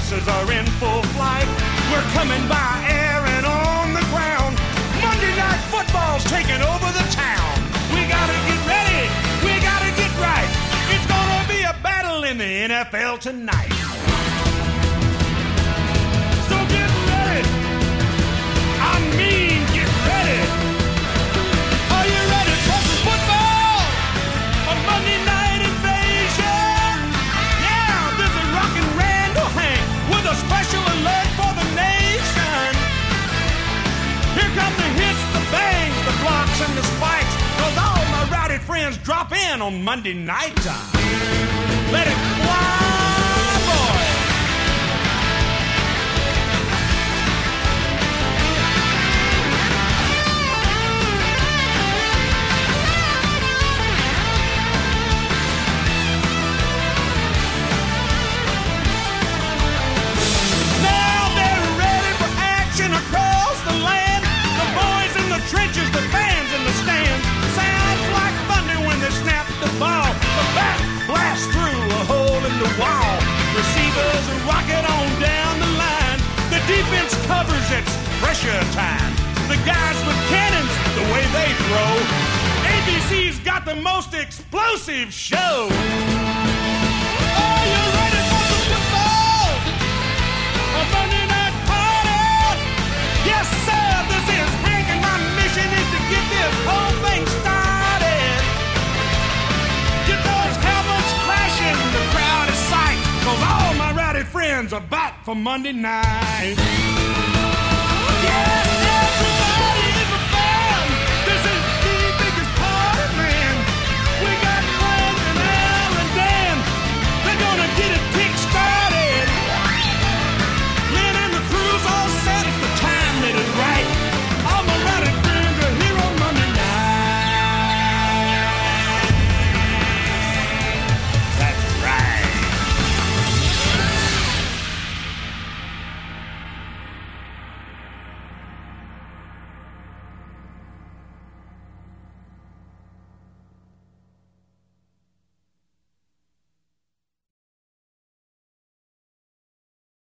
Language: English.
forces are in full flight. We're coming by air and on the ground. Monday Night Football's taking over the town. We gotta get ready, we gotta get right. It's gonna be a battle in the NFL tonight. So get ready, I mean get ready. Are you ready for some football? A Monday night invasion? Yeah, this is Rockin' Randall Hank with a special alert for the nation. Here come the hits, the bangs, the blocks, and the spikes. Cause all my rowdy friends drop in on Monday night time. Let it fly, boy. Now they're ready for action across the land. The boys in the trenches, the fans in the stands. Sounds like thunder when they snap the ball. The bat blasts through a hole in the wall. Receivers rocket on down the line. The defense covers its pressure time. The guys with cannons, the way they throw. ABC's got the most explosive show. Are you ready for some football? A Monday night party? Yes, sir, this is Hank, and my mission is to get this whole thing started. Get those helmets crashing, the crowd is psyched, cause all my rowdy friends are back for Monday night.